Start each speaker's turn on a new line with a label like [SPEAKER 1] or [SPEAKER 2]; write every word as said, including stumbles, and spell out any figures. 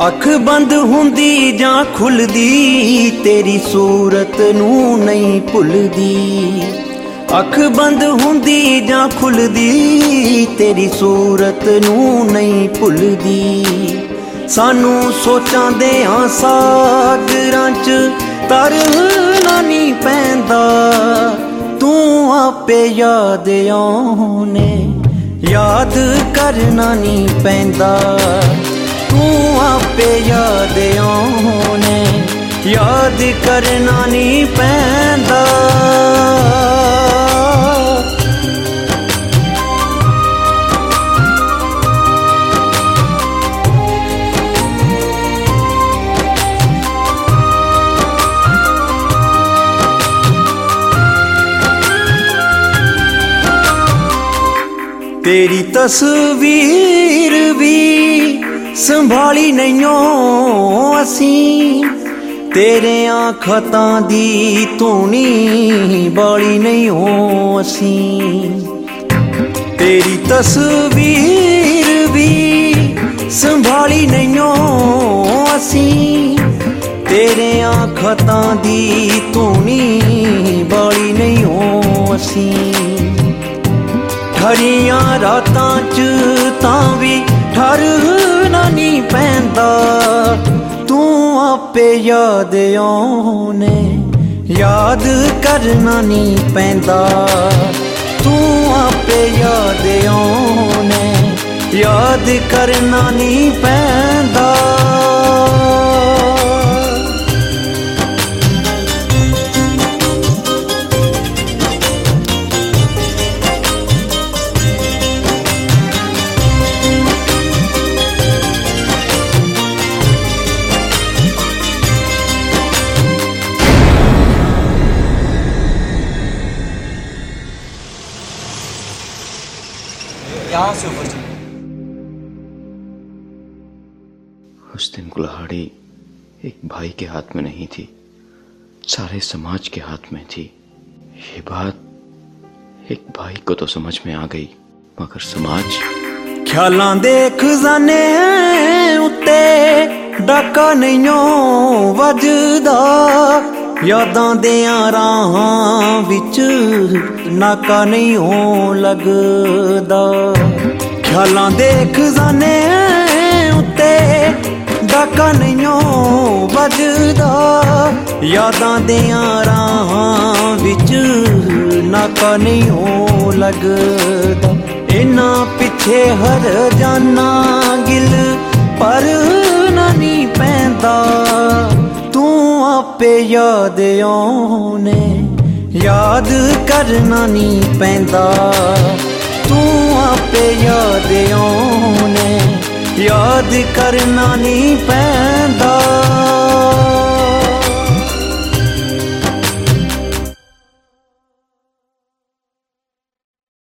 [SPEAKER 1] अख बंद हुंदी जां खुलदी तेरी सूरत नूं नहीं भुलदी। अख बंद हुंदी जां खुलदी तेरी सूरत नूं नहीं भुलदी। सानू सोचां देआं सागरां च तरना नहीं पैंदा, तू आपे याद आउने याद करना नहीं पैंदा। तू आपे याद आउने याद करना नहीं पैंदा। तेरी तस्वीर भी संभाली नहीं असी, तेरे खतां दी धूनी बाली नहीं असी। तेरी तस्वीर भी संभाली नहीं असी, तेरे खतां दी धूनी बाली नहीं असी। ठरियां रातां च तां भी ठरना नहीं पैंदा, तू आपे याद आउने याद करना नहीं पैंदा। तू आपे याद आउने याद करना नहीं पैंदा।
[SPEAKER 2] यहाँ से ऊपर चल।
[SPEAKER 3] उस दिन कुल्हाड़ी एक भाई के हाथ में नहीं थी, सारे समाज के हाथ में थी। ये बात एक भाई को तो समझ में आ गई, मगर समाज
[SPEAKER 1] ख्यालां दे खजाने उत्ते डाका नहीं वजदा, यादां दियां राहां विच नाका नहीं हो लगदा। ख्यालां दे खजाने उत्ते डाका नहीं वजदा, यादां दियां राहां विच नाका नहीं हो लगदा। इन्हां पिछे हर जाना गिल पर नहीं पैंदा, तू आपे याद आउने याद करना नहीं पैंदा। तू आपे याद आउने याद करना नहीं पैंदा।